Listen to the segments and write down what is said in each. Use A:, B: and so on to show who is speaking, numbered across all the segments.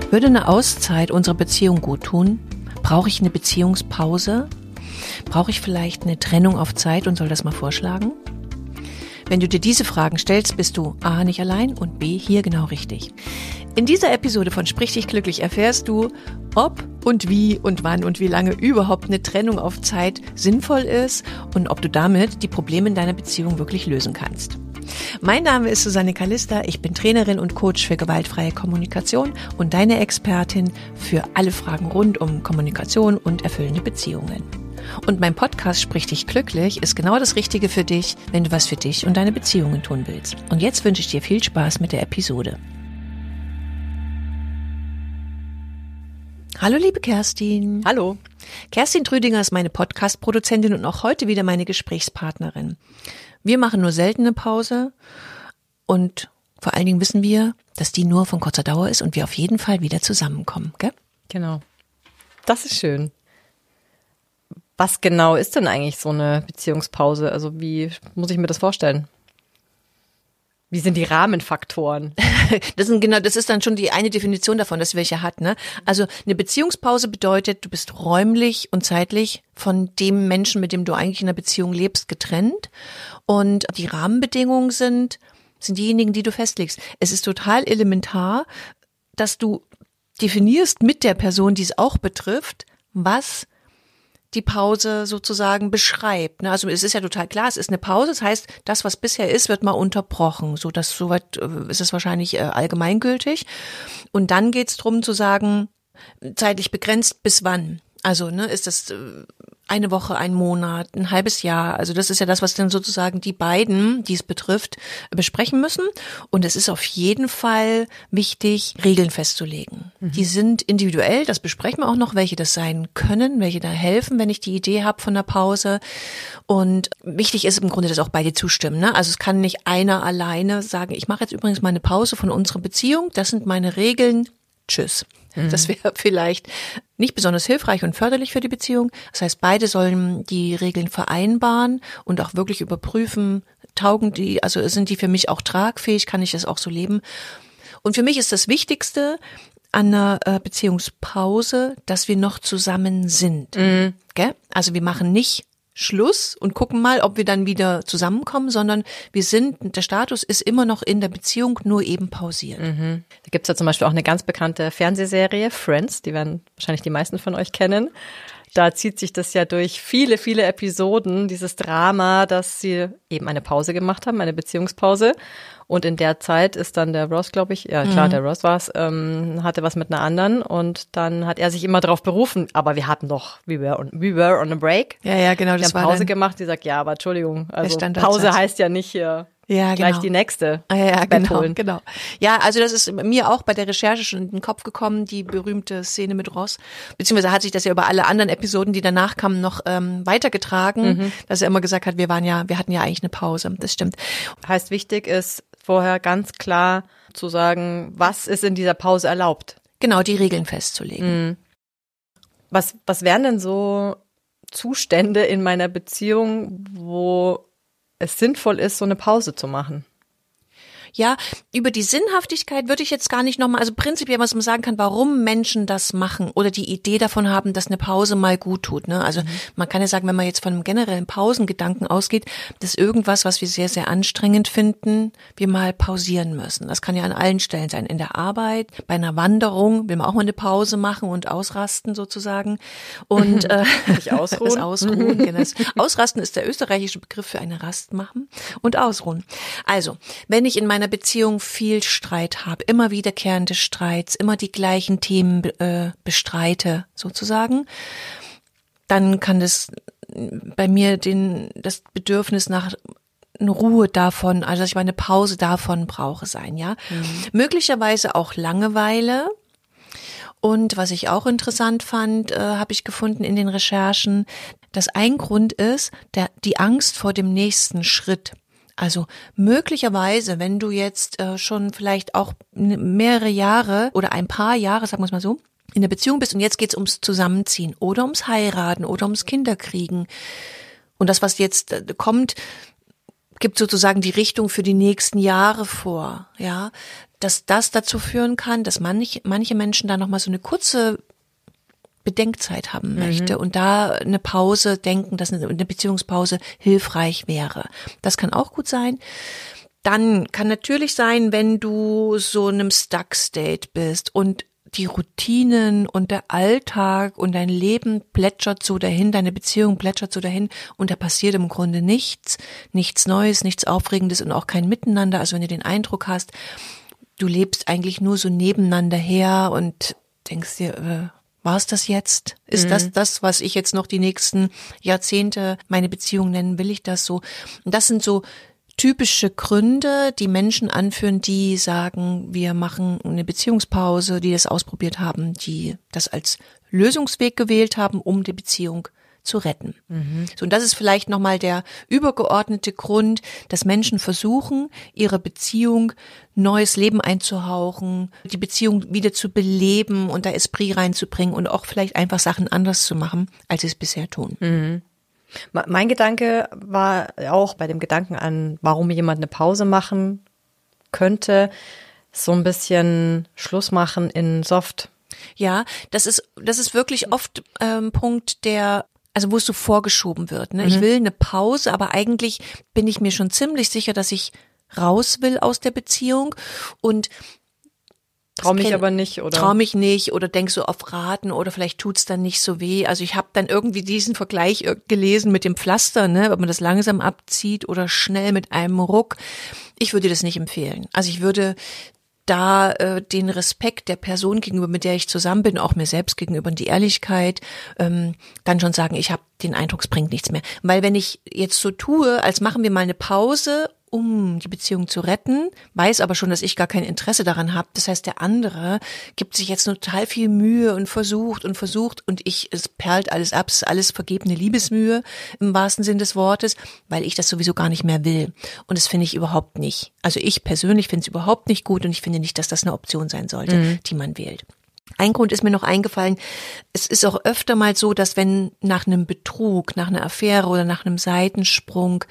A: Würde eine Auszeit unserer Beziehung gut tun? Brauche ich eine Beziehungspause? Brauche ich vielleicht eine Trennung auf Zeit und soll das mal vorschlagen? Wenn du dir diese Fragen stellst, bist du A, nicht allein und B, hier genau richtig. In dieser Episode von Sprich dich glücklich erfährst du, ob und wie und wann und wie lange überhaupt eine Trennung auf Zeit sinnvoll ist und ob du damit die Probleme in deiner Beziehung wirklich lösen kannst. Mein Name ist Susanne Kalista, ich bin Trainerin und Coach für gewaltfreie Kommunikation und deine Expertin für alle Fragen rund um Kommunikation und erfüllende Beziehungen. Und mein Podcast Sprich dich glücklich ist genau das Richtige für dich, wenn du was für dich und deine Beziehungen tun willst. Und jetzt wünsche ich dir viel Spaß mit der Episode. Hallo liebe Kerstin.
B: Hallo.
A: Kerstin Trüdinger ist meine Podcast-Produzentin und auch heute wieder meine Gesprächspartnerin. Wir machen nur seltene Pause und vor allen Dingen wissen wir, dass die nur von kurzer Dauer ist und wir auf jeden Fall wieder zusammenkommen, gell?
B: Genau. Das ist schön. Was genau ist denn eigentlich so eine Beziehungspause? Also wie muss ich mir das vorstellen? Wie sind die Rahmenfaktoren?
A: Das ist dann schon die eine Definition davon, dass welche hat, ne? Also eine Beziehungspause bedeutet, du bist räumlich und zeitlich von dem Menschen, mit dem du eigentlich in einer Beziehung lebst, getrennt. Und die Rahmenbedingungen sind diejenigen, die du festlegst. Es ist total elementar, dass du definierst mit der Person, die es auch betrifft, was die Pause sozusagen beschreibt. Also es ist ja total klar, es ist eine Pause, das heißt, das, was bisher ist, wird mal unterbrochen. Soweit ist es wahrscheinlich allgemeingültig. Und dann geht es darum zu sagen, zeitlich begrenzt bis wann. Also ist das eine Woche, ein Monat, ein halbes Jahr. Also das ist ja das, was dann sozusagen die beiden, die es betrifft, besprechen müssen. Und es ist auf jeden Fall wichtig, Regeln festzulegen. Mhm. Die sind individuell, das besprechen wir auch noch, welche das sein können, welche da helfen, wenn ich die Idee habe von der Pause. Und wichtig ist im Grunde, dass auch beide zustimmen. Ne? Also es kann nicht einer alleine sagen, ich mache jetzt übrigens mal eine Pause von unserer Beziehung, das sind meine Regeln, tschüss. Das wäre vielleicht nicht besonders hilfreich und förderlich für die Beziehung. Das heißt, beide sollen die Regeln vereinbaren und auch wirklich überprüfen, sind die für mich auch tragfähig, kann ich das auch so leben? Und für mich ist das Wichtigste an einer Beziehungspause, dass wir noch zusammen sind. Mhm. Gell? Also wir machen nicht Schluss und gucken mal, ob wir dann wieder zusammenkommen, sondern der Status ist immer noch in der Beziehung, nur eben pausiert.
B: Mhm. Da gibt's ja zum Beispiel auch eine ganz bekannte Fernsehserie, Friends, die werden wahrscheinlich die meisten von euch kennen. Da zieht sich das ja durch viele, viele Episoden, dieses Drama, dass sie eben eine Pause gemacht haben, eine Beziehungspause. Und in der Zeit ist dann der Ross, glaube ich, ja klar, der Ross war's, hatte was mit einer anderen und dann hat er sich immer darauf berufen, aber wir hatten doch, we were on a break.
A: Ja, genau, das war
B: Pause dann gemacht, die sagt, ja, aber Entschuldigung, also Pause
A: Satz.
B: Heißt ja nicht gleich die nächste.
A: Ja, genau. Ja, also das ist mir auch bei der Recherche schon in den Kopf gekommen, die berühmte Szene mit Ross, beziehungsweise hat sich das ja über alle anderen Episoden, die danach kamen, noch weitergetragen, dass er immer gesagt hat, wir hatten ja eigentlich eine Pause, das stimmt.
B: Heißt, wichtig ist vorher ganz klar zu sagen, was ist in dieser Pause erlaubt.
A: Genau, die Regeln festzulegen.
B: Was wären denn so Zustände in meiner Beziehung, wo es sinnvoll ist, so eine Pause zu machen?
A: Ja, über die Sinnhaftigkeit würde ich jetzt gar nicht nochmal, also prinzipiell, was man sagen kann, warum Menschen das machen oder die Idee davon haben, dass eine Pause mal gut tut. Ne? Also man kann ja sagen, wenn man jetzt von einem generellen Pausengedanken ausgeht, dass irgendwas, was wir sehr, sehr anstrengend finden, wir mal pausieren müssen. Das kann ja an allen Stellen sein. In der Arbeit, bei einer Wanderung will man auch mal eine Pause machen und ausrasten sozusagen. Und
B: Nicht ausruhen.
A: Das Ausruhen, genau. Ausrasten ist der österreichische Begriff für eine Rast machen und ausruhen. Also, wenn ich in meiner Beziehung viel Streit habe, immer wiederkehrende Streits, immer die gleichen Themen bestreite sozusagen, dann kann das bei mir das Bedürfnis nach eine Ruhe davon, also dass ich mal eine Pause davon brauche sein, ja. Möglicherweise auch Langeweile. Und was ich auch interessant fand, habe ich gefunden in den Recherchen, dass ein Grund ist, die Angst vor dem nächsten Schritt. Also möglicherweise, wenn du jetzt schon vielleicht auch mehrere Jahre oder ein paar Jahre, sagen wir es mal so, in der Beziehung bist und jetzt geht's ums Zusammenziehen oder ums Heiraten oder ums Kinderkriegen. Und das, was jetzt kommt, gibt sozusagen die Richtung für die nächsten Jahre vor, ja. dass das dazu führen kann, dass manche Menschen da nochmal so eine kurze Bedenkzeit haben möchte und da eine Pause denken, dass eine Beziehungspause hilfreich wäre. Das kann auch gut sein. Dann kann natürlich sein, wenn du so in einem Stuck-State bist und die Routinen und der Alltag und dein Leben plätschert so dahin, deine Beziehung plätschert so dahin und da passiert im Grunde nichts Neues, nichts Aufregendes und auch kein Miteinander. Also wenn du den Eindruck hast, du lebst eigentlich nur so nebeneinander her und denkst dir, war es das jetzt? Ist das, was ich jetzt noch die nächsten Jahrzehnte meine Beziehung nennen? Will ich das so? Und das sind so typische Gründe, die Menschen anführen, die sagen, wir machen eine Beziehungspause, die das ausprobiert haben, die das als Lösungsweg gewählt haben, um die Beziehung zu retten. So, und das ist vielleicht nochmal der übergeordnete Grund, dass Menschen versuchen, ihre Beziehung neues Leben einzuhauchen, die Beziehung wieder zu beleben und da Esprit reinzubringen und auch vielleicht einfach Sachen anders zu machen, als sie es bisher tun.
B: Mein Gedanke war auch bei dem Gedanken an, warum jemand eine Pause machen könnte, so ein bisschen Schluss machen in Soft.
A: Ja, das ist wirklich oft Punkt, wo es so vorgeschoben wird. Ne? Ich will eine Pause, aber eigentlich bin ich mir schon ziemlich sicher, dass ich raus will aus der Beziehung und
B: Trau mich aber nicht, oder?
A: Trau mich nicht oder denk so auf Raten oder vielleicht tut's dann nicht so weh. Also ich habe dann irgendwie diesen Vergleich gelesen mit dem Pflaster, ne, ob man das langsam abzieht oder schnell mit einem Ruck. Ich würde das nicht empfehlen. Also ich würde da den Respekt der Person gegenüber, mit der ich zusammen bin, auch mir selbst gegenüber und die Ehrlichkeit, dann schon sagen, ich habe den Eindruck, es bringt nichts mehr. Weil wenn ich jetzt so tue, als machen wir mal eine Pause, um die Beziehung zu retten, weiß aber schon, dass ich gar kein Interesse daran habe. Das heißt, der andere gibt sich jetzt nur total viel Mühe und versucht und es perlt alles ab, es ist alles vergebene Liebesmühe im wahrsten Sinn des Wortes, weil ich das sowieso gar nicht mehr will. Und das finde ich überhaupt nicht. Also ich persönlich finde es überhaupt nicht gut und ich finde nicht, dass das eine Option sein sollte, die man wählt. Ein Grund ist mir noch eingefallen, es ist auch öfter mal so, dass wenn nach einem Betrug, nach einer Affäre oder nach einem Seitensprung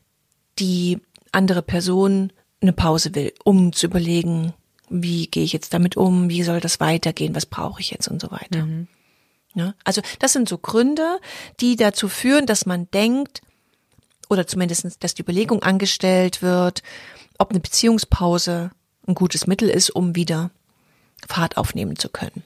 A: die andere Person eine Pause will, um zu überlegen, wie gehe ich jetzt damit um, wie soll das weitergehen, was brauche ich jetzt und so weiter. Ja, also das sind so Gründe, die dazu führen, dass man denkt, oder zumindest, dass die Überlegung angestellt wird, ob eine Beziehungspause ein gutes Mittel ist, um wieder Fahrt aufnehmen zu können.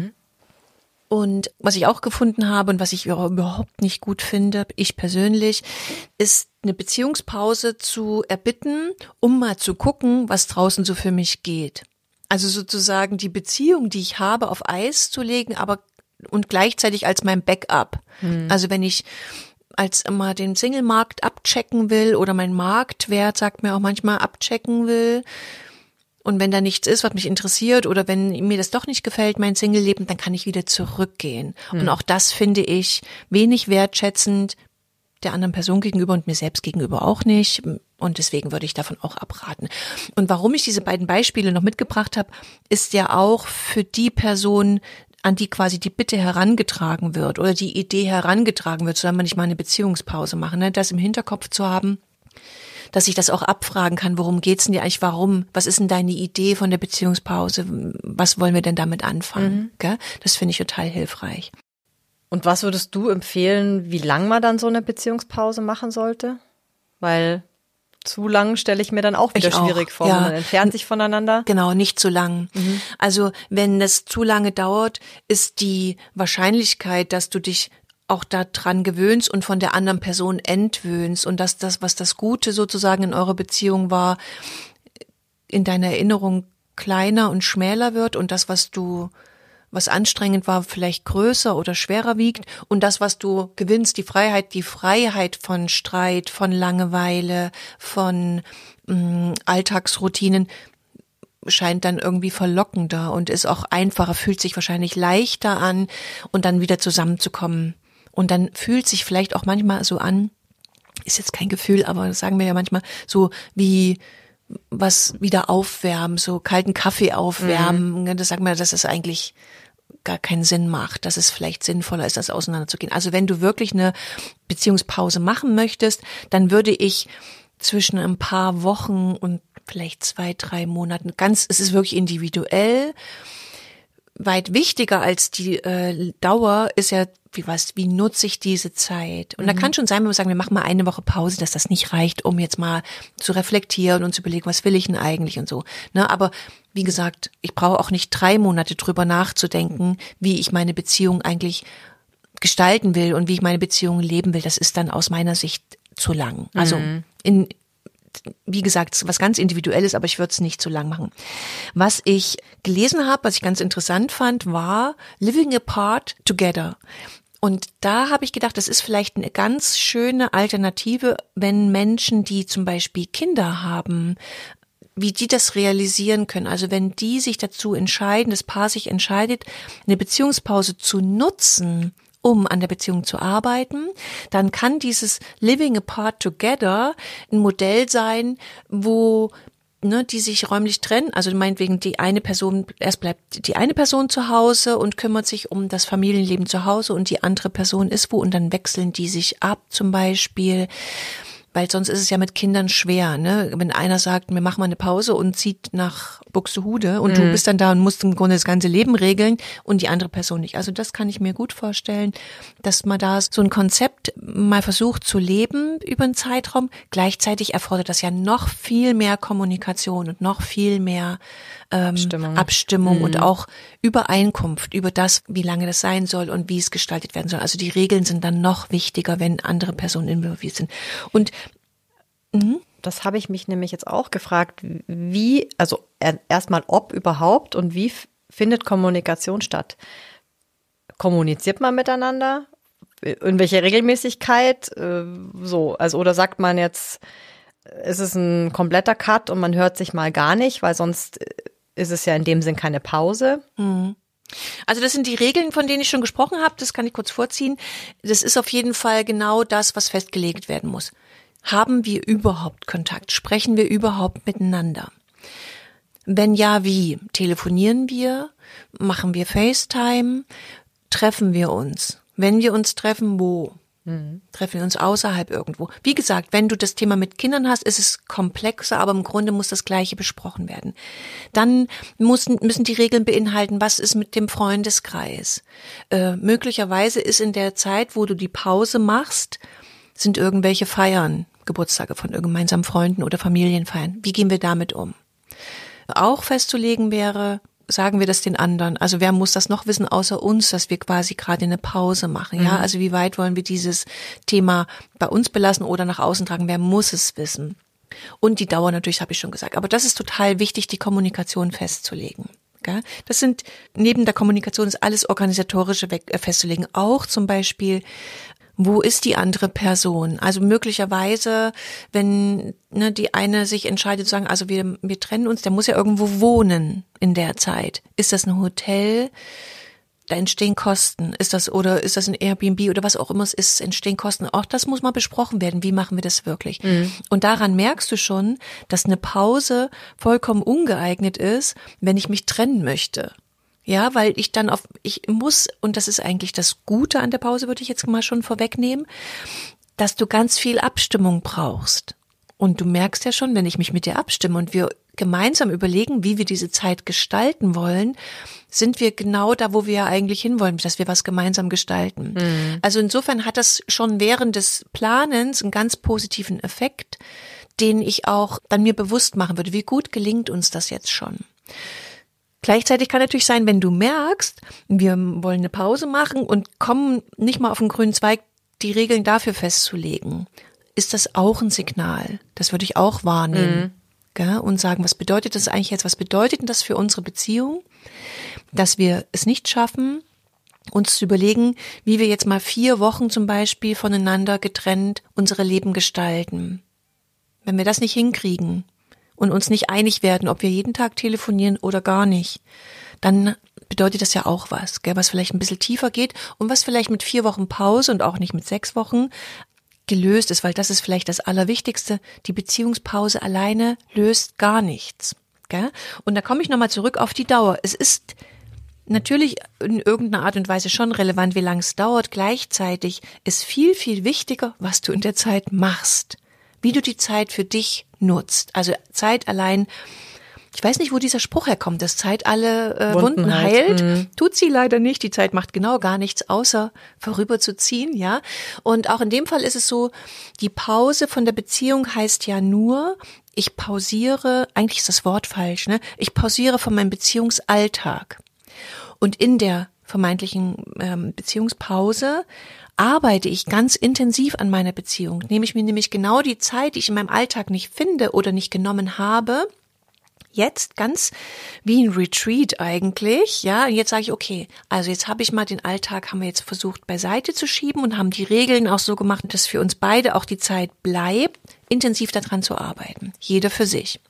A: Und was ich auch gefunden habe und was ich überhaupt nicht gut finde, ich persönlich, ist eine Beziehungspause zu erbitten, um mal zu gucken, was draußen so für mich geht. Also sozusagen die Beziehung, die ich habe, auf Eis zu legen, aber und gleichzeitig als mein Backup. Also wenn ich als immer den Single-Markt abchecken will oder mein Marktwert, sagt mir auch manchmal, abchecken will, und wenn da nichts ist, was mich interessiert oder wenn mir das doch nicht gefällt, mein Single-Leben, dann kann ich wieder zurückgehen. Und auch das finde ich wenig wertschätzend der anderen Person gegenüber und mir selbst gegenüber auch nicht. Und deswegen würde ich davon auch abraten. Und warum ich diese beiden Beispiele noch mitgebracht habe, ist ja auch für die Person, an die quasi die Bitte herangetragen wird oder die Idee herangetragen wird, soll man nicht mal eine Beziehungspause machen, ne? Das im Hinterkopf zu haben, dass ich das auch abfragen kann, worum geht's denn dir eigentlich, warum, was ist denn deine Idee von der Beziehungspause, was wollen wir denn damit anfangen, gell? Das finde ich total hilfreich.
B: Und was würdest du empfehlen, wie lang man dann so eine Beziehungspause machen sollte? Weil zu lang stelle ich mir dann auch wieder schwierig vor, man entfernt sich voneinander.
A: Genau, nicht zu lang. Also wenn das zu lange dauert, ist die Wahrscheinlichkeit, dass du dich auch daran gewöhnst und von der anderen Person entwöhnst und dass das, was das Gute sozusagen in eurer Beziehung war, in deiner Erinnerung kleiner und schmäler wird und das, was anstrengend war, vielleicht größer oder schwerer wiegt und das, was du gewinnst, die Freiheit von Streit, von Langeweile, von Alltagsroutinen, scheint dann irgendwie verlockender und ist auch einfacher, fühlt sich wahrscheinlich leichter an und dann wieder zusammenzukommen. Und dann fühlt sich vielleicht auch manchmal so an, ist jetzt kein Gefühl, aber das sagen wir ja manchmal, so wie was wieder aufwärmen, so kalten Kaffee aufwärmen. Das sagen wir, dass es eigentlich gar keinen Sinn macht, dass es vielleicht sinnvoller ist, das auseinanderzugehen. Also wenn du wirklich eine Beziehungspause machen möchtest, dann würde ich zwischen ein paar Wochen und vielleicht 2, 3 Monaten. Es ist wirklich individuell. Weit wichtiger als die Dauer ist ja, wie nutze ich diese Zeit? Und da kann schon sein, wenn wir sagen, wir machen mal eine Woche Pause, dass das nicht reicht, um jetzt mal zu reflektieren und zu überlegen, was will ich denn eigentlich und so. Ne? Aber wie gesagt, ich brauche auch nicht 3 Monate drüber nachzudenken, wie ich meine Beziehung eigentlich gestalten will und wie ich meine Beziehung leben will. Das ist dann aus meiner Sicht zu lang. Also wie gesagt, was ganz Individuelles, aber ich würde es nicht zu lang machen. Was ich gelesen habe, was ich ganz interessant fand, war Living Apart Together. Und da habe ich gedacht, das ist vielleicht eine ganz schöne Alternative, wenn Menschen, die zum Beispiel Kinder haben, wie die das realisieren können. Also wenn die sich dazu entscheiden, das Paar sich entscheidet, eine Beziehungspause zu nutzen, um an der Beziehung zu arbeiten, dann kann dieses Living Apart Together ein Modell sein, wo die sich räumlich trennen, also meinetwegen erst bleibt die eine Person zu Hause und kümmert sich um das Familienleben zu Hause und die andere Person ist wo und dann wechseln die sich ab zum Beispiel. Weil sonst ist es ja mit Kindern schwer, ne? Wenn einer sagt, wir machen mal eine Pause und zieht nach Buxtehude und du bist dann da und musst im Grunde das ganze Leben regeln und die andere Person nicht. Also das kann ich mir gut vorstellen, dass man da so ein Konzept mal versucht zu leben über einen Zeitraum. Gleichzeitig erfordert das ja noch viel mehr Kommunikation und noch viel mehr Abstimmung und auch Übereinkunft über das, wie lange das sein soll und wie es gestaltet werden soll. Also die Regeln sind dann noch wichtiger, wenn andere Personen involviert sind. Und
B: das habe ich mich nämlich jetzt auch gefragt, also erstmal ob überhaupt und wie findet Kommunikation statt? Kommuniziert man miteinander? In welcher Regelmäßigkeit? Oder sagt man jetzt, ist es ein kompletter Cut und man hört sich mal gar nicht, weil sonst ist es ja in dem Sinn keine Pause.
A: Also das sind die Regeln, von denen ich schon gesprochen habe, das kann ich kurz vorziehen. Das ist auf jeden Fall genau das, was festgelegt werden muss. Haben wir überhaupt Kontakt? Sprechen wir überhaupt miteinander? Wenn ja, wie? Telefonieren wir? Machen wir FaceTime? Treffen wir uns? Wenn wir uns treffen, wo? Treffen wir uns außerhalb irgendwo. Wie gesagt, wenn du das Thema mit Kindern hast, ist es komplexer, aber im Grunde muss das Gleiche besprochen werden. Dann müssen die Regeln beinhalten, was ist mit dem Freundeskreis. Möglicherweise ist in der Zeit, wo du die Pause machst, sind irgendwelche Feiern, Geburtstage von gemeinsamen Freunden oder Familienfeiern. Wie gehen wir damit um? Auch festzulegen wäre, sagen wir das den anderen? Also wer muss das noch wissen außer uns, dass wir quasi gerade eine Pause machen? Ja, also wie weit wollen wir dieses Thema bei uns belassen oder nach außen tragen? Wer muss es wissen? Und die Dauer natürlich, habe ich schon gesagt. Aber das ist total wichtig, die Kommunikation festzulegen. Das sind, neben der Kommunikation ist alles Organisatorische festzulegen. Auch zum Beispiel, wo ist die andere Person? Also möglicherweise, wenn die eine sich entscheidet zu sagen, also wir trennen uns, der muss ja irgendwo wohnen in der Zeit. Ist das ein Hotel? Da entstehen Kosten. Ist das ein Airbnb oder was auch immer es ist, entstehen Kosten. Auch das muss mal besprochen werden. Wie machen wir das wirklich? Und daran merkst du schon, dass eine Pause vollkommen ungeeignet ist, wenn ich mich trennen möchte. Ja, weil ich muss, und das ist eigentlich das Gute an der Pause, würde ich jetzt mal schon vorwegnehmen, dass du ganz viel Abstimmung brauchst. Und du merkst ja schon, wenn ich mich mit dir abstimme und wir gemeinsam überlegen, wie wir diese Zeit gestalten wollen, sind wir genau da, wo wir ja eigentlich hinwollen, dass wir was gemeinsam gestalten. Also insofern hat das schon während des Planens einen ganz positiven Effekt, den ich auch dann mir bewusst machen würde. Wie gut gelingt uns das jetzt schon? Gleichzeitig kann natürlich sein, wenn du merkst, wir wollen eine Pause machen und kommen nicht mal auf den grünen Zweig, die Regeln dafür festzulegen, ist das auch ein Signal. Das würde ich auch wahrnehmen. Und sagen, was bedeutet das eigentlich jetzt? Was bedeutet denn das für unsere Beziehung? Dass wir es nicht schaffen, uns zu überlegen, wie wir jetzt mal 4 Wochen zum Beispiel voneinander getrennt unsere Leben gestalten. Wenn wir das nicht hinkriegen und uns nicht einig werden, ob wir jeden Tag telefonieren oder gar nicht, dann bedeutet das ja auch was, was vielleicht ein bisschen tiefer geht und was vielleicht mit 4 Wochen Pause und auch nicht mit 6 Wochen gelöst ist, weil das ist vielleicht das Allerwichtigste. Die Beziehungspause alleine löst gar nichts. Und da komme ich nochmal zurück auf die Dauer. Es ist natürlich in irgendeiner Art und Weise schon relevant, wie lange es dauert. Gleichzeitig ist viel, viel wichtiger, was du in der Zeit machst. wie du die Zeit für dich nutzt. Also Zeit allein, ich weiß nicht, wo dieser Spruch herkommt, dass Zeit alle Wunden heilt. Tut sie leider nicht. Die Zeit macht genau gar nichts, außer vorüberzuziehen, ja. Und auch in dem Fall ist es so, die Pause von der Beziehung heißt ja nur, ich pausiere, eigentlich ist das Wort falsch, ne? Ich pausiere von meinem Beziehungsalltag. Und in der vermeintlichen Beziehungspause arbeite ich ganz intensiv an meiner Beziehung. Nehme ich mir nämlich genau die Zeit, die ich in meinem Alltag nicht finde oder nicht genommen habe, jetzt ganz wie ein Retreat eigentlich, ja, und jetzt sage ich, okay, also jetzt habe ich mal den Alltag, haben wir jetzt versucht beiseite zu schieben und haben die Regeln auch so gemacht, dass für uns beide auch die Zeit bleibt, intensiv daran zu arbeiten, jeder für sich.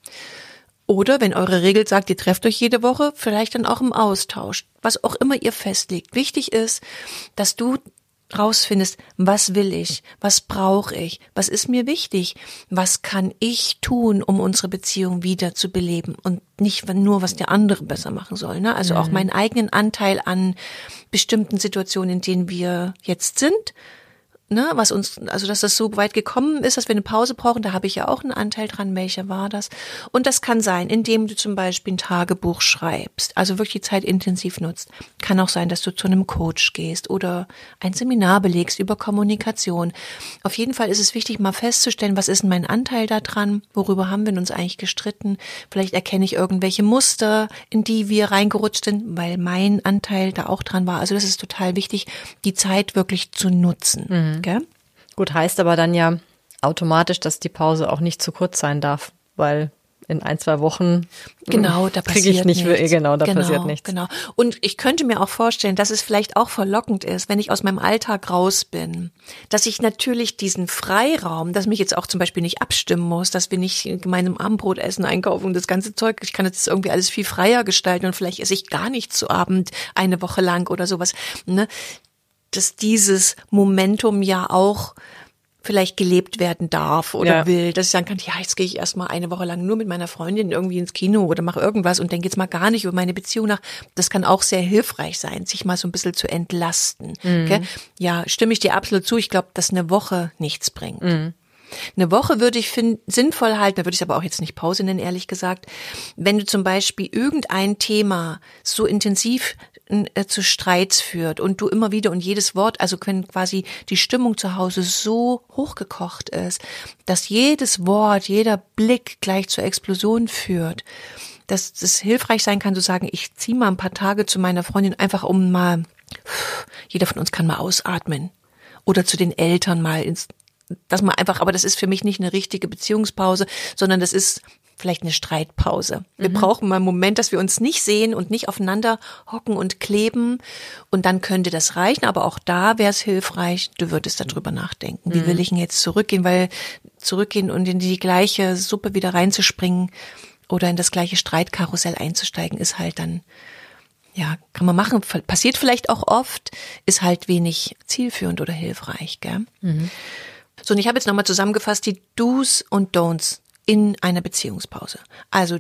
A: Oder wenn eure Regel sagt, ihr trefft euch jede Woche, vielleicht dann auch im Austausch, was auch immer ihr festlegt. Wichtig ist, dass du rausfindest, was will ich, was brauche ich, was ist mir wichtig, was kann ich tun, um unsere Beziehung wieder zu beleben und nicht nur, was der andere besser machen soll, ne? Also auch meinen eigenen Anteil an bestimmten Situationen, in denen wir jetzt sind, ne, was uns, also dass das so weit gekommen ist, dass wir eine Pause brauchen, da habe ich ja auch einen Anteil dran, welcher war das? Und das kann sein, indem du zum Beispiel ein Tagebuch schreibst, also wirklich die Zeit intensiv nutzt. Kann auch sein, dass du zu einem Coach gehst oder ein Seminar belegst über Kommunikation. Auf jeden Fall ist es wichtig, mal festzustellen, was ist denn mein Anteil da dran? Worüber haben wir uns eigentlich gestritten? Vielleicht erkenne ich irgendwelche Muster, in die wir reingerutscht sind, weil mein Anteil da auch dran war. Also das ist total wichtig, die Zeit wirklich zu nutzen. Okay?
B: Gut, heißt aber dann ja automatisch, dass die Pause auch nicht zu kurz sein darf, weil in 1-2 Wochen
A: da
B: kriege ich nicht, passiert nichts.
A: Genau. Und ich könnte mir auch vorstellen, dass es vielleicht auch verlockend ist, wenn ich aus meinem Alltag raus bin, dass ich natürlich diesen Freiraum, dass mich jetzt auch zum Beispiel nicht abstimmen muss, dass wir nicht gemeinsam Abendbrot essen, einkaufen und das ganze Zeug, ich kann jetzt irgendwie alles viel freier gestalten und vielleicht esse ich gar nicht zu Abend eine Woche lang oder sowas, ne? Dass dieses Momentum ja auch vielleicht gelebt werden darf oder will, dass ich sagen kann, ja, jetzt gehe ich erstmal eine Woche lang nur mit meiner Freundin irgendwie ins Kino oder mache irgendwas und denke jetzt mal gar nicht über meine Beziehung nach. Das kann auch sehr hilfreich sein, sich mal so ein bisschen zu entlasten. Okay? Ja, stimme ich dir absolut zu. Ich glaube, dass eine Woche nichts bringt. Eine Woche würde ich sinnvoll halten, da würde ich aber auch jetzt nicht Pause nennen, ehrlich gesagt, wenn du zum Beispiel irgendein Thema so intensiv zu Streits führt und du immer wieder und jedes Wort, also wenn quasi die Stimmung zu Hause so hochgekocht ist, dass jedes Wort, jeder Blick gleich zur Explosion führt, dass es hilfreich sein kann zu sagen, ich ziehe mal ein paar Tage zu meiner Freundin, einfach um mal, jeder von uns kann mal ausatmen oder zu den Eltern mal dass man einfach, aber das ist für mich nicht eine richtige Beziehungspause, sondern das ist vielleicht eine Streitpause. Wir brauchen mal einen Moment, dass wir uns nicht sehen und nicht aufeinander hocken und kleben und dann könnte das reichen, aber auch da wäre es hilfreich, du würdest darüber nachdenken. Wie will ich denn jetzt zurückgehen, weil zurückgehen und in die gleiche Suppe wieder reinzuspringen oder in das gleiche Streitkarussell einzusteigen, ist halt dann, ja, kann man machen, passiert vielleicht auch oft, ist halt wenig zielführend oder hilfreich, gell? So, und ich habe jetzt nochmal zusammengefasst die Do's und Don'ts in einer Beziehungspause. Also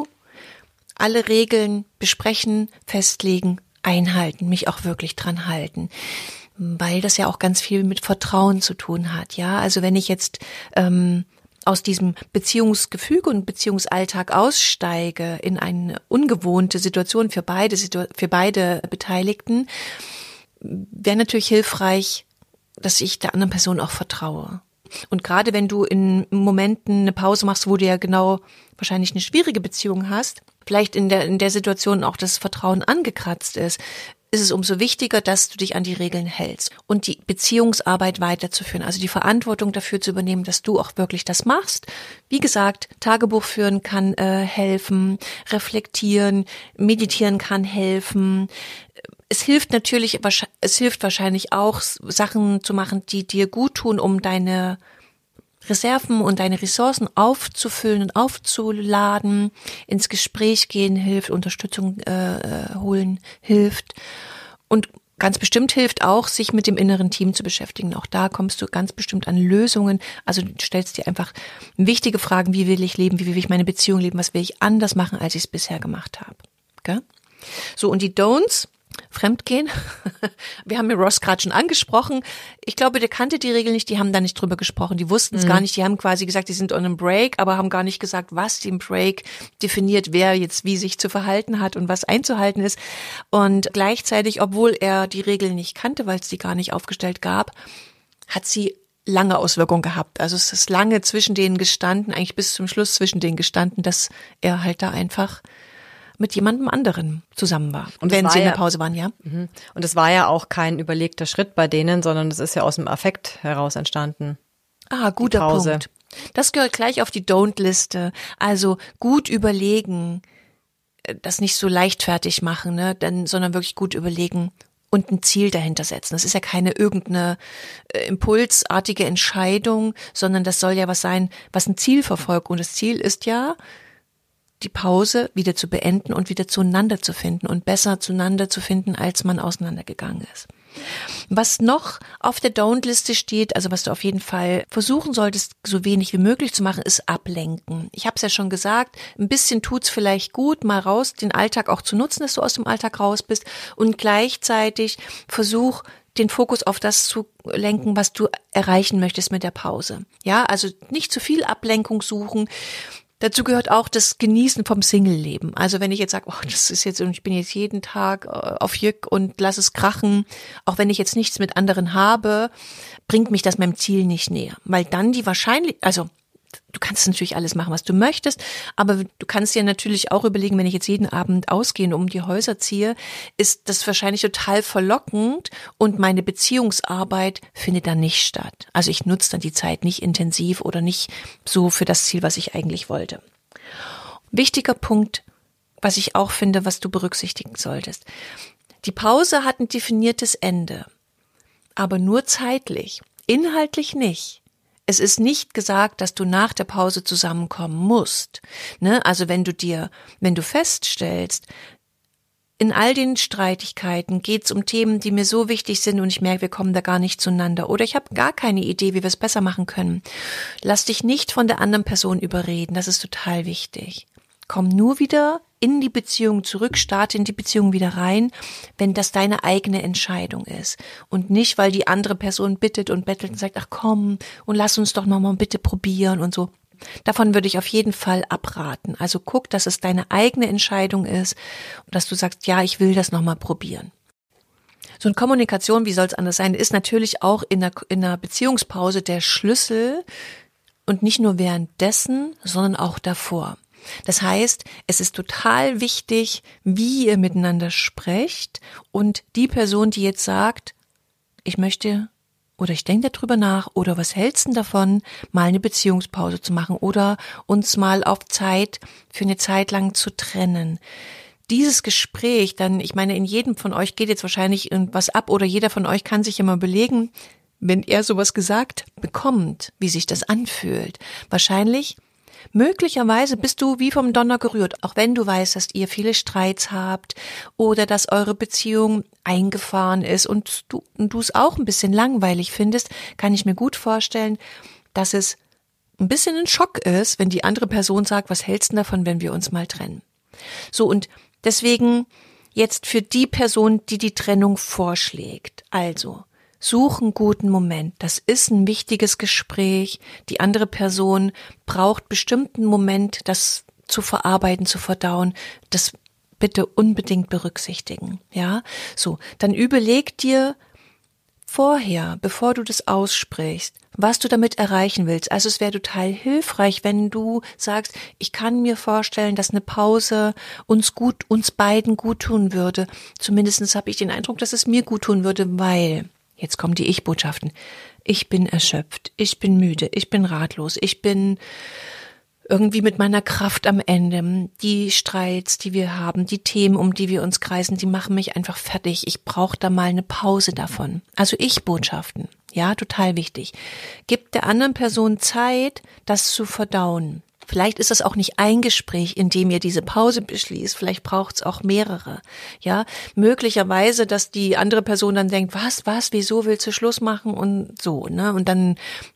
A: alle Regeln besprechen, festlegen, einhalten, mich auch wirklich dran halten. Weil das ja auch ganz viel mit Vertrauen zu tun hat, ja. Also wenn ich jetzt aus diesem Beziehungsgefüge und Beziehungsalltag aussteige in eine ungewohnte Situation für beide Beteiligten, wäre natürlich hilfreich, dass ich der anderen Person auch vertraue. Und gerade wenn du in Momenten eine Pause machst, wo du ja genau wahrscheinlich eine schwierige Beziehung hast, vielleicht in der Situation auch das Vertrauen angekratzt ist es umso wichtiger, dass du dich an die Regeln hältst und die Beziehungsarbeit weiterzuführen, also die Verantwortung dafür zu übernehmen, dass du auch wirklich das machst. Wie gesagt, Tagebuch führen kann helfen, reflektieren, meditieren kann helfen. Es hilft wahrscheinlich auch, Sachen zu machen, die dir gut tun, um deine Reserven und deine Ressourcen aufzufüllen und aufzuladen. Ins Gespräch gehen hilft, Unterstützung holen hilft. Und ganz bestimmt hilft auch, sich mit dem inneren Team zu beschäftigen. Auch da kommst du ganz bestimmt an Lösungen. Also du stellst dir einfach wichtige Fragen, wie will ich leben, wie will ich meine Beziehung leben, was will ich anders machen, als ich es bisher gemacht habe. Okay? So, und die Don'ts, Fremdgehen. Wir haben ja Ross gerade schon angesprochen. Ich glaube, der kannte die Regel nicht, die haben da nicht drüber gesprochen. Die wussten es gar nicht. Die haben quasi gesagt, die sind on einem Break, aber haben gar nicht gesagt, was den Break definiert, wer jetzt wie sich zu verhalten hat und was einzuhalten ist. Und gleichzeitig, obwohl er die Regel nicht kannte, weil es die gar nicht aufgestellt gab, hat sie lange Auswirkungen gehabt. Also es ist lange zwischen denen gestanden, eigentlich bis zum Schluss zwischen denen gestanden, dass er halt da einfach mit jemandem anderen zusammen war. Und wenn sie in der Pause waren, ja.
B: Und es war ja auch kein überlegter Schritt bei denen, sondern es ist ja aus dem Affekt heraus entstanden.
A: Ah, guter Punkt. Das gehört gleich auf die Don't-Liste. Also gut überlegen, das nicht so leichtfertig machen, ne, sondern wirklich gut überlegen und ein Ziel dahinter setzen. Das ist ja keine irgendeine impulsartige Entscheidung, sondern das soll ja was sein, was ein Ziel verfolgt. Und das Ziel ist ja, die Pause wieder zu beenden und wieder zueinander zu finden und besser zueinander zu finden, als man auseinandergegangen ist. Was noch auf der Don't-Liste steht, also was du auf jeden Fall versuchen solltest, so wenig wie möglich zu machen, ist ablenken. Ich habe es ja schon gesagt, ein bisschen tut's vielleicht gut, mal raus, den Alltag auch zu nutzen, dass du aus dem Alltag raus bist und gleichzeitig versuch, den Fokus auf das zu lenken, was du erreichen möchtest mit der Pause. Ja, also nicht zu viel Ablenkung suchen. Dazu gehört auch das Genießen vom Single-Leben. Also wenn ich jetzt sage, oh, das ist jetzt, und ich bin jetzt jeden Tag auf Jück und lass es krachen, auch wenn ich jetzt nichts mit anderen habe, bringt mich das meinem Ziel nicht näher. Weil dann also du kannst natürlich alles machen, was du möchtest, aber du kannst dir natürlich auch überlegen, wenn ich jetzt jeden Abend ausgehe und um die Häuser ziehe, ist das wahrscheinlich total verlockend und meine Beziehungsarbeit findet dann nicht statt. Also ich nutze dann die Zeit nicht intensiv oder nicht so für das Ziel, was ich eigentlich wollte. Wichtiger Punkt, was ich auch finde, was du berücksichtigen solltest. Die Pause hat ein definiertes Ende, aber nur zeitlich, inhaltlich nicht. Es ist nicht gesagt, dass du nach der Pause zusammenkommen musst. Ne? Also wenn du feststellst, in all den Streitigkeiten geht es um Themen, die mir so wichtig sind und ich merke, wir kommen da gar nicht zueinander oder ich habe gar keine Idee, wie wir es besser machen können. Lass dich nicht von der anderen Person überreden, das ist total wichtig. Komm nur wieder in die Beziehung zurück, starte in die Beziehung wieder rein, wenn das deine eigene Entscheidung ist. Und nicht, weil die andere Person bittet und bettelt und sagt, ach komm, und lass uns doch nochmal bitte probieren und so. Davon würde ich auf jeden Fall abraten. Also guck, dass es deine eigene Entscheidung ist und dass du sagst, ja, ich will das nochmal probieren. So eine Kommunikation, wie soll es anders sein, ist natürlich auch in einer Beziehungspause der Schlüssel und nicht nur währenddessen, sondern auch davor. Das heißt, es ist total wichtig, wie ihr miteinander sprecht und die Person, die jetzt sagt, ich möchte oder ich denke darüber nach oder was hältst du davon, mal eine Beziehungspause zu machen oder uns mal auf Zeit für eine Zeit lang zu trennen. Dieses Gespräch dann, ich meine, in jedem von euch geht jetzt wahrscheinlich irgendwas ab oder jeder von euch kann sich immer überlegen, wenn er sowas gesagt bekommt, wie sich das anfühlt. Möglicherweise bist du wie vom Donner gerührt, auch wenn du weißt, dass ihr viele Streits habt oder dass eure Beziehung eingefahren ist und du es auch ein bisschen langweilig findest, kann ich mir gut vorstellen, dass es ein bisschen ein Schock ist, wenn die andere Person sagt, was hältst du davon, wenn wir uns mal trennen? So, und deswegen jetzt für die Person, die die Trennung vorschlägt, also such einen guten Moment. Das ist ein wichtiges Gespräch. Die andere Person braucht bestimmt einen Moment, das zu verarbeiten, zu verdauen. Das bitte unbedingt berücksichtigen. Ja, so. Dann überleg dir vorher, bevor du das aussprichst, was du damit erreichen willst. Also es wäre total hilfreich, wenn du sagst, ich kann mir vorstellen, dass eine Pause uns beiden gut tun würde. Zumindest habe ich den Eindruck, dass es mir gut tun würde, weil jetzt kommen die Ich-Botschaften. Ich bin erschöpft, ich bin müde, ich bin ratlos, ich bin irgendwie mit meiner Kraft am Ende. Die Streits, die wir haben, die Themen, um die wir uns kreisen, die machen mich einfach fertig. Ich brauche da mal eine Pause davon. Also Ich-Botschaften, ja, total wichtig. Gib der anderen Person Zeit, das zu verdauen. Vielleicht ist das auch nicht ein Gespräch, in dem ihr diese Pause beschließt. Vielleicht braucht es auch mehrere. Ja, möglicherweise, dass die andere Person dann denkt, was, wieso willst du Schluss machen und so, ne? Und dann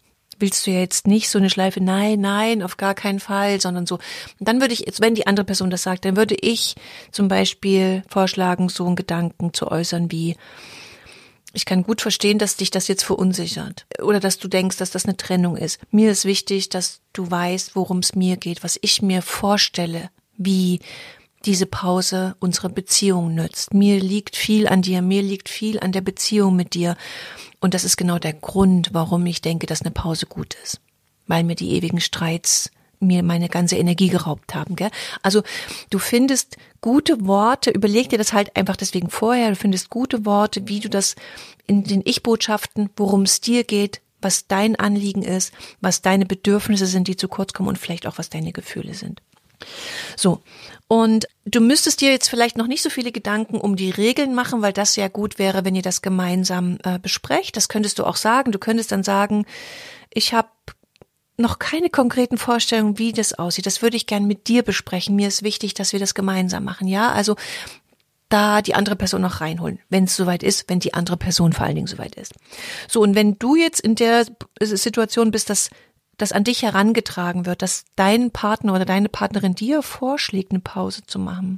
A: willst du ja jetzt nicht so eine Schleife, nein, auf gar keinen Fall, sondern so. Und dann würde ich, wenn die andere Person das sagt, dann würde ich zum Beispiel vorschlagen, so einen Gedanken zu äußern wie, ich kann gut verstehen, dass dich das jetzt verunsichert oder dass du denkst, dass das eine Trennung ist. Mir ist wichtig, dass du weißt, worum es mir geht, was ich mir vorstelle, wie diese Pause unsere Beziehung nützt. Mir liegt viel an dir, mir liegt viel an der Beziehung mit dir. Und das ist genau der Grund, warum ich denke, dass eine Pause gut ist. Weil mir die ewigen Streits mir meine ganze Energie geraubt haben. Gell? Also du findest gute Worte, überleg dir das halt einfach deswegen vorher, du findest gute Worte, wie du das in den Ich-Botschaften, worum es dir geht, was dein Anliegen ist, was deine Bedürfnisse sind, die zu kurz kommen und vielleicht auch, was deine Gefühle sind. So, und du müsstest dir jetzt vielleicht noch nicht so viele Gedanken um die Regeln machen, weil das ja gut wäre, wenn ihr das gemeinsam besprecht. Das könntest du auch sagen. Du könntest dann sagen, ich habe noch keine konkreten Vorstellungen, wie das aussieht. Das würde ich gern mit dir besprechen. Mir ist wichtig, dass wir das gemeinsam machen. Ja, also da die andere Person noch reinholen, wenn es soweit ist, wenn die andere Person vor allen Dingen soweit ist. So, und wenn du jetzt in der Situation bist, dass das an dich herangetragen wird, dass dein Partner oder deine Partnerin dir vorschlägt, eine Pause zu machen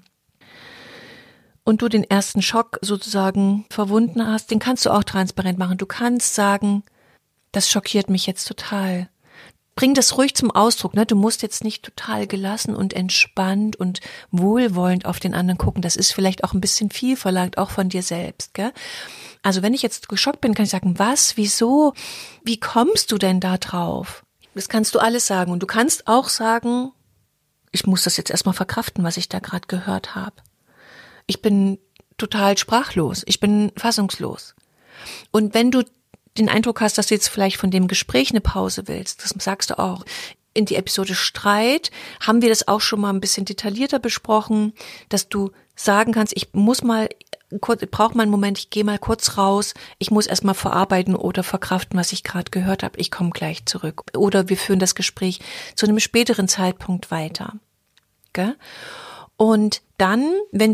A: und du den ersten Schock sozusagen verwunden hast, den kannst du auch transparent machen. Du kannst sagen, das schockiert mich jetzt total. Bring das ruhig zum Ausdruck, ne? Du musst jetzt nicht total gelassen und entspannt und wohlwollend auf den anderen gucken. Das ist vielleicht auch ein bisschen viel verlangt, auch von dir selbst, gell? Also wenn ich jetzt geschockt bin, kann ich sagen, was, wieso, wie kommst du denn da drauf? Das kannst du alles sagen. Und du kannst auch sagen, ich muss das jetzt erstmal verkraften, was ich da gerade gehört habe. Ich bin total sprachlos. Ich bin fassungslos. Und wenn du den Eindruck hast, dass du jetzt vielleicht von dem Gespräch eine Pause willst, das sagst du auch. In die Episode Streit haben wir das auch schon mal ein bisschen detaillierter besprochen, dass du sagen kannst, ich brauche mal einen Moment, ich gehe mal kurz raus, ich muss erstmal verarbeiten oder verkraften, was ich gerade gehört habe, ich komme gleich zurück. Oder wir führen das Gespräch zu einem späteren Zeitpunkt weiter. Gell? Und dann, wenn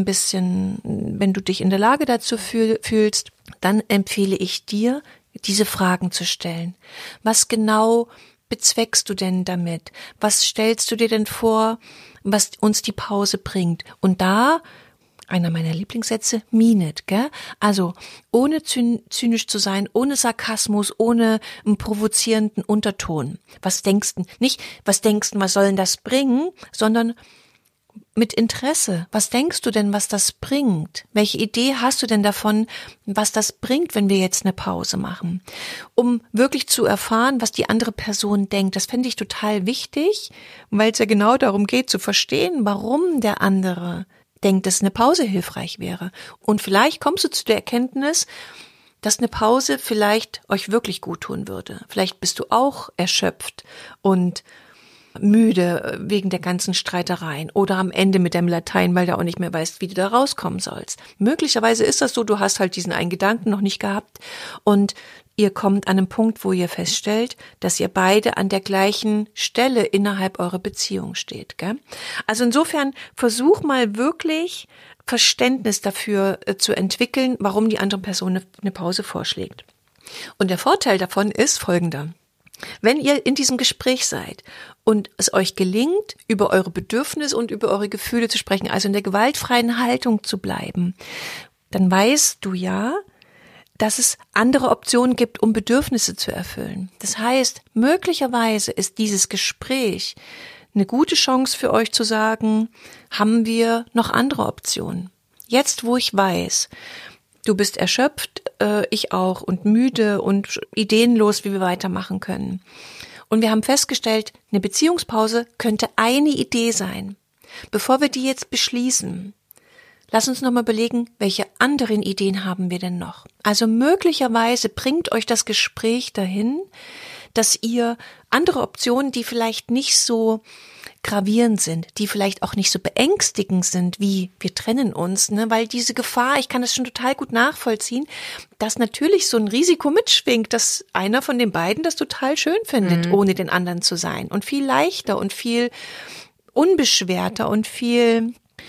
A: du dich in der Lage dazu fühlst, dann empfehle ich dir, diese Fragen zu stellen. Was genau bezweckst du denn damit? Was stellst du dir denn vor, was uns die Pause bringt? Und da, einer meiner Lieblingssätze, mean it, gell? Also, ohne zynisch zu sein, ohne Sarkasmus, ohne einen provozierenden Unterton. Was denkst du, was soll denn das bringen, sondern mit Interesse. Was denkst du denn, was das bringt? Welche Idee hast du denn davon, was das bringt, wenn wir jetzt eine Pause machen? Um wirklich zu erfahren, was die andere Person denkt. Das fände ich total wichtig, weil es ja genau darum geht, zu verstehen, warum der andere denkt, dass eine Pause hilfreich wäre. Und vielleicht kommst du zu der Erkenntnis, dass eine Pause vielleicht euch wirklich gut tun würde. Vielleicht bist du auch erschöpft und müde wegen der ganzen Streitereien oder am Ende mit deinem Latein, weil du auch nicht mehr weißt, wie du da rauskommen sollst. Möglicherweise ist das so, du hast halt diesen einen Gedanken noch nicht gehabt und ihr kommt an einen Punkt, wo ihr feststellt, dass ihr beide an der gleichen Stelle innerhalb eurer Beziehung steht. Gell? Also insofern versuch mal wirklich Verständnis dafür zu entwickeln, warum die andere Person eine Pause vorschlägt. Und der Vorteil davon ist folgender. Wenn ihr in diesem Gespräch seid und es euch gelingt, über eure Bedürfnisse und über eure Gefühle zu sprechen, also in der gewaltfreien Haltung zu bleiben, dann weißt du ja, dass es andere Optionen gibt, um Bedürfnisse zu erfüllen. Das heißt, möglicherweise ist dieses Gespräch eine gute Chance für euch zu sagen, haben wir noch andere Optionen? Jetzt, wo ich weiß, du bist erschöpft, ich auch, und müde und ideenlos, wie wir weitermachen können. Und wir haben festgestellt, eine Beziehungspause könnte eine Idee sein. Bevor wir die jetzt beschließen, lass uns nochmal überlegen, welche anderen Ideen haben wir denn noch? Also möglicherweise bringt euch das Gespräch dahin, dass ihr andere Optionen, die vielleicht nicht so gravierend sind, die vielleicht auch nicht so beängstigend sind, wie wir trennen uns, ne? Weil diese Gefahr, ich kann das schon total gut nachvollziehen, dass natürlich so ein Risiko mitschwingt, dass einer von den beiden das total schön findet, ohne den anderen zu sein und viel leichter und viel unbeschwerter und viel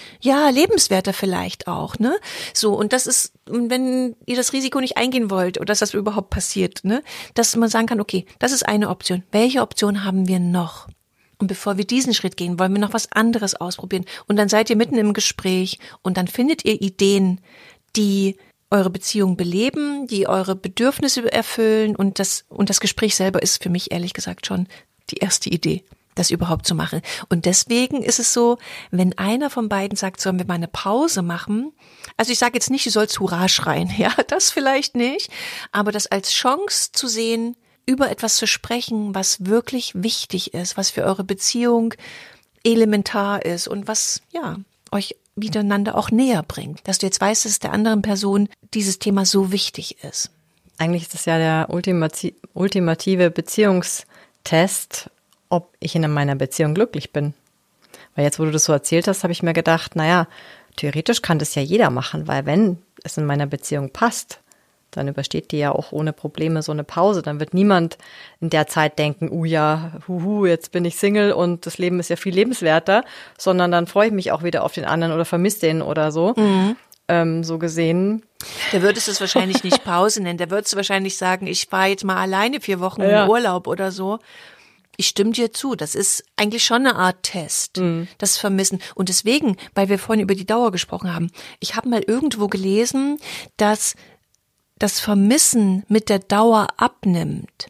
A: ja, lebenswerter vielleicht auch, ne? So, und das ist, wenn ihr das Risiko nicht eingehen wollt oder dass das überhaupt passiert, ne? Dass man sagen kann, okay, das ist eine Option. Welche Option haben wir noch? Und bevor wir diesen Schritt gehen, wollen wir noch was anderes ausprobieren. Und dann seid ihr mitten im Gespräch und dann findet ihr Ideen, die eure Beziehung beleben, die eure Bedürfnisse erfüllen und das Gespräch selber ist für mich ehrlich gesagt schon die erste Idee, das überhaupt zu machen. Und deswegen ist es so, wenn einer von beiden sagt, sollen wir mal eine Pause machen, also ich sage jetzt nicht, du sollst Hurra schreien, ja, das vielleicht nicht, aber das als Chance zu sehen, über etwas zu sprechen, was wirklich wichtig ist, was für eure Beziehung elementar ist und was, ja, euch miteinander auch näher bringt. Dass du jetzt weißt, dass der anderen Person dieses Thema so wichtig ist.
B: Eigentlich ist das ja der ultimative Beziehungstest, ob ich in meiner Beziehung glücklich bin. Weil jetzt, wo du das so erzählt hast, habe ich mir gedacht, naja, theoretisch kann das ja jeder machen, weil wenn es in meiner Beziehung passt, dann übersteht die ja auch ohne Probleme so eine Pause. Dann wird niemand in der Zeit denken, ja, jetzt bin ich Single und das Leben ist ja viel lebenswerter, sondern dann freue ich mich auch wieder auf den anderen oder vermisse den oder so. So gesehen.
A: Der würde es wahrscheinlich nicht Pause nennen. Der würde es wahrscheinlich sagen, ich fahre jetzt mal alleine 4 Wochen in Urlaub oder so. Ich stimme dir zu, das ist eigentlich schon eine Art Test, das Vermissen. Und deswegen, weil wir vorhin über die Dauer gesprochen haben, ich habe mal irgendwo gelesen, dass das Vermissen mit der Dauer abnimmt.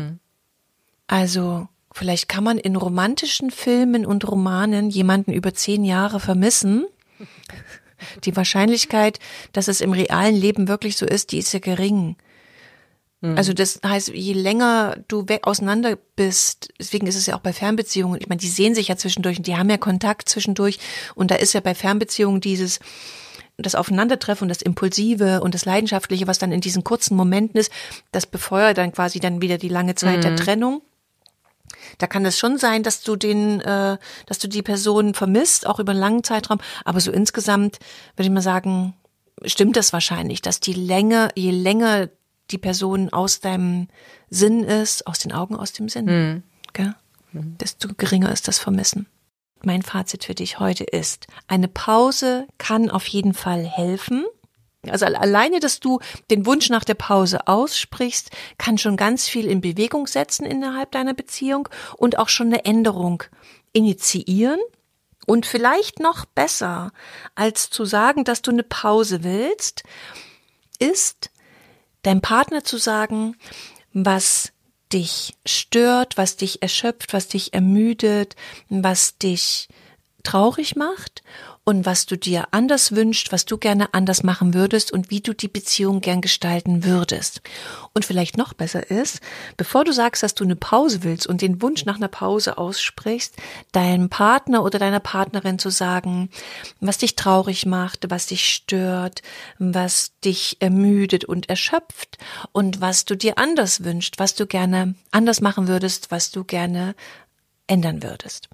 A: Also vielleicht kann man in romantischen Filmen und Romanen jemanden über 10 Jahre vermissen. Die Wahrscheinlichkeit, dass es im realen Leben wirklich so ist, die ist ja gering. Also das heißt, je länger du auseinander bist, deswegen ist es ja auch bei Fernbeziehungen, ich meine, die sehen sich ja zwischendurch und die haben ja Kontakt zwischendurch und da ist ja bei Fernbeziehungen das Aufeinandertreffen und das Impulsive und das Leidenschaftliche, was dann in diesen kurzen Momenten ist, das befeuert dann quasi dann wieder die lange Zeit der Trennung. Da kann es schon sein, dass du die Person vermisst, auch über einen langen Zeitraum. Aber so insgesamt würde ich mal sagen, stimmt das wahrscheinlich, dass je länger die Person aus deinem Sinn ist, aus den Augen, aus dem Sinn, gell? Desto geringer ist das Vermissen. Mein Fazit für dich heute ist, eine Pause kann auf jeden Fall helfen. Also alleine, dass du den Wunsch nach der Pause aussprichst, kann schon ganz viel in Bewegung setzen innerhalb deiner Beziehung und auch schon eine Änderung initiieren. Und vielleicht noch besser, als zu sagen, dass du eine Pause willst, ist, deinem Partner zu sagen, was dich stört, was dich erschöpft, was dich ermüdet, was dich traurig macht und was du dir anders wünschst, was du gerne anders machen würdest und wie du die Beziehung gern gestalten würdest. Und vielleicht noch besser ist, bevor du sagst, dass du eine Pause willst und den Wunsch nach einer Pause aussprichst, deinem Partner oder deiner Partnerin zu sagen, was dich traurig macht, was dich stört, was dich ermüdet und erschöpft und was du dir anders wünschst, was du gerne anders machen würdest, was du gerne ändern würdest.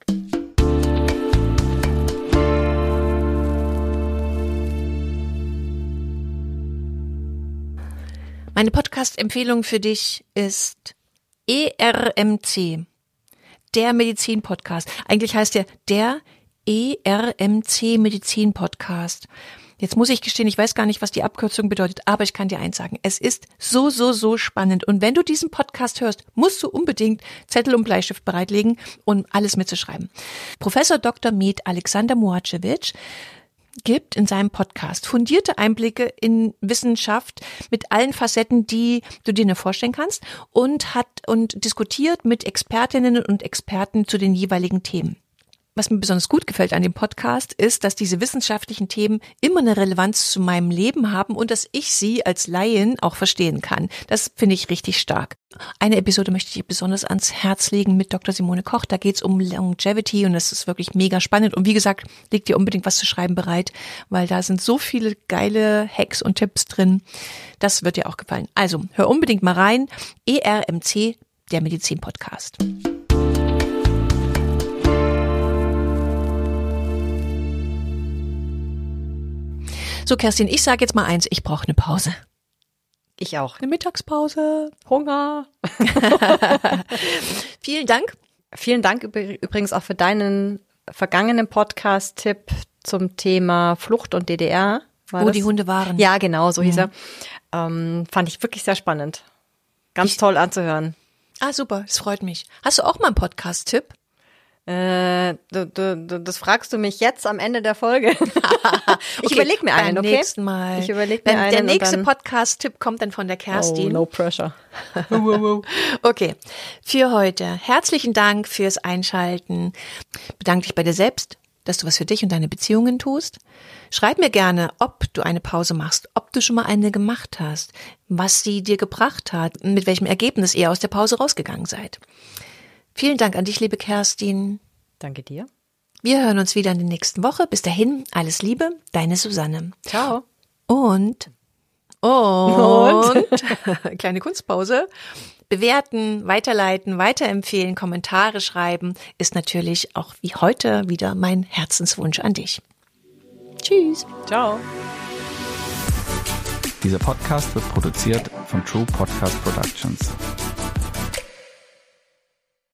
A: Meine Podcast-Empfehlung für dich ist ERMC, der Medizin-Podcast. Eigentlich heißt der ERMC Medizin-Podcast. Jetzt muss ich gestehen, ich weiß gar nicht, was die Abkürzung bedeutet, aber ich kann dir eins sagen. Es ist so spannend. Und wenn du diesen Podcast hörst, musst du unbedingt Zettel und Bleistift bereitlegen, um alles mitzuschreiben. Professor Dr. Med Alexander Muhacevic gibt in seinem Podcast fundierte Einblicke in Wissenschaft mit allen Facetten, die du dir vorstellen kannst und diskutiert mit Expertinnen und Experten zu den jeweiligen Themen. Was mir besonders gut gefällt an dem Podcast ist, dass diese wissenschaftlichen Themen immer eine Relevanz zu meinem Leben haben und dass ich sie als Laien auch verstehen kann. Das finde ich richtig stark. Eine Episode möchte ich besonders ans Herz legen mit Dr. Simone Koch. Da geht es um Longevity und das ist wirklich mega spannend. Und wie gesagt, leg dir unbedingt was zu schreiben bereit, weil da sind so viele geile Hacks und Tipps drin. Das wird dir auch gefallen. Also hör unbedingt mal rein. ERMC, der Medizin-Podcast. So, Kerstin, ich sage jetzt mal eins, ich brauche eine Pause.
B: Ich auch.
A: Eine Mittagspause.
B: Hunger.
A: Vielen Dank.
B: Vielen Dank übrigens auch für deinen vergangenen Podcast-Tipp, zum Thema Flucht und DDR.
A: Wo die Hunde waren.
B: Ja, genau, so hieß er. Fand ich wirklich sehr spannend. Ganz toll anzuhören.
A: Ah, super, das freut mich. Hast du auch mal einen Podcast-Tipp?
B: Das fragst du mich jetzt am Ende der Folge. Ich überlege mir einen,
A: beim
B: okay?
A: Nächsten Mal.
B: Ich überlege mir einen.
A: Der nächste Podcast-Tipp kommt dann von der Kerstin.
B: Oh, no pressure.
A: Okay, für heute herzlichen Dank fürs Einschalten. Bedanke dich bei dir selbst, dass du was für dich und deine Beziehungen tust. Schreib mir gerne, ob du eine Pause machst, ob du schon mal eine gemacht hast, was sie dir gebracht hat, mit welchem Ergebnis ihr aus der Pause rausgegangen seid. Vielen Dank an dich, liebe Kerstin.
B: Danke dir.
A: Wir hören uns wieder in der nächsten Woche. Bis dahin, alles Liebe, deine Susanne.
B: Ciao.
A: Und kleine Kunstpause. Bewerten, weiterleiten, weiterempfehlen, Kommentare schreiben ist natürlich auch wie heute wieder mein Herzenswunsch an dich. Tschüss.
B: Ciao.
C: Dieser Podcast wird produziert von True Podcast Productions.